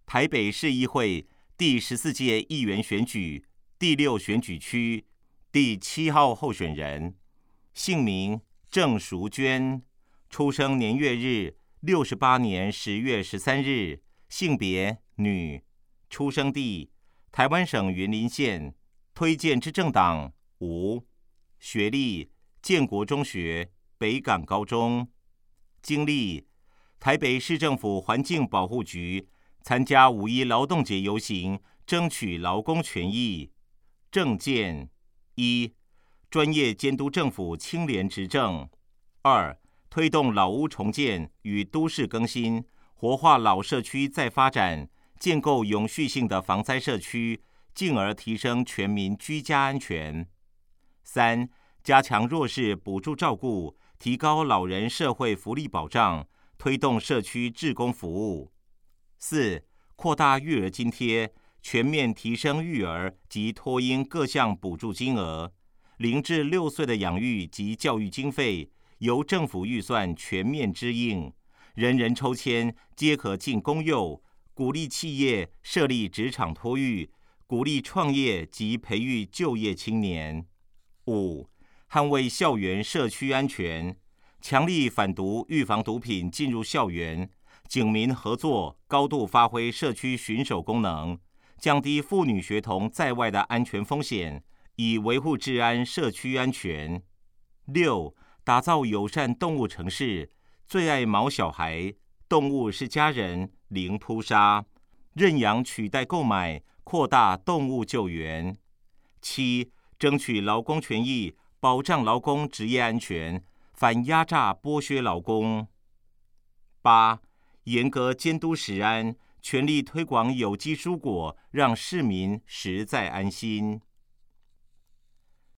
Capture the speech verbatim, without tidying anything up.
台北市议会第十四届议员选举第六选举区第七号候选人，姓名郑淑娟，出生年月日六十八年十月十三日，性别女，出生地台湾省云林县，推荐之政党无，学历建国中学、北港高中，经历台北市政府环境保护局参加五一劳动节游行，争取劳工权益。政见一、专业监督政府清廉执政；二、推动老屋重建与都市更新，活化老社区再发展，建构永续性的防灾社区，进而提升全民居家安全。三、加强弱势补助照顾，提高老人社会福利保障，推动社区志工服务。四、扩大育儿津贴，全面提升育儿及托婴各项补助金额。零至六岁的养育及教育经费由政府预算全面支应，人人抽签皆可进公幼，鼓励企业设立职场托育，鼓励创业及培育就业青年。五、捍卫校园社区安全，强力反毒预防毒品进入校园，警民合作，高度发挥社区巡守功能，降低妇女学童在外的安全风险，以维护治安、社区安全。六、打造友善动物城市，最爱毛小孩，动物是家人，零扑杀，认养取代购买，扩大动物救援。七、争取劳工权益，保障劳工职业安全，反压榨剥削劳工。八、严格监督食安，全力推广有机蔬果，让市民食在安心。